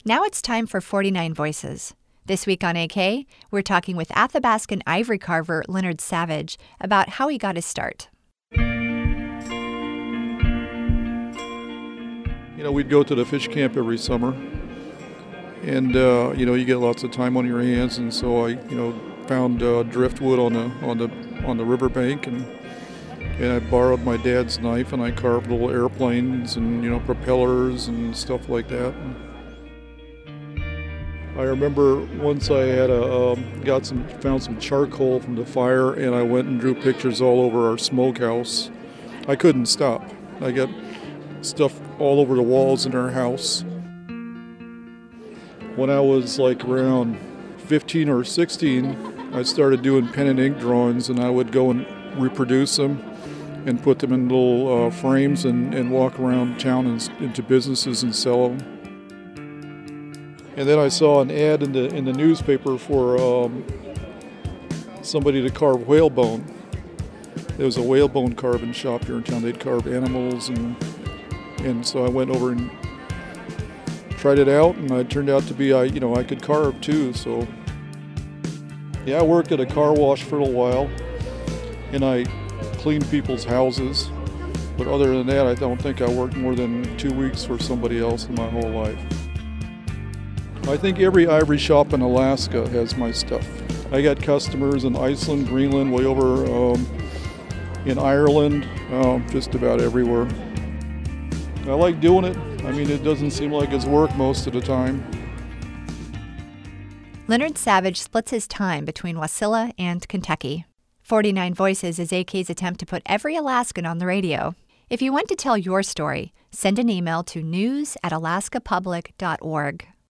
Now it's time for 49 Voices. This week on AK, we're talking with Athabascan ivory carver Leonard Savage about how he got his start. We'd go to the fish camp every summer, and you get lots of time on your hands, and so I found driftwood on the riverbank, and I borrowed my dad's knife, and I carved little airplanes and propellers and stuff like that. I remember once I had found some charcoal from the fire, and I went and drew pictures all over our smokehouse. I couldn't stop. I got stuff all over the walls in our house. When I was around 15 or 16, I started doing pen and ink drawings, and I would go and reproduce them and put them in little frames and walk around town and into businesses and sell them. And then I saw an ad in the newspaper for somebody to carve whalebone. There was a whalebone carving shop here in town. They'd carve animals, and so I went over and tried it out, and it turned out to be I could carve too. So yeah, I worked at a car wash for a little while, and I cleaned people's houses. But other than that, I don't think I worked more than 2 weeks for somebody else in my whole life. I think every ivory shop in Alaska has my stuff. I got customers in Iceland, Greenland, way over in Ireland, just about everywhere. I like doing it. I mean, it doesn't seem like it's work most of the time. Leonard Savage splits his time between Wasilla and Kentucky. 49 Voices is AK's attempt to put every Alaskan on the radio. If you want to tell your story, send an email to news@alaskapublic.org.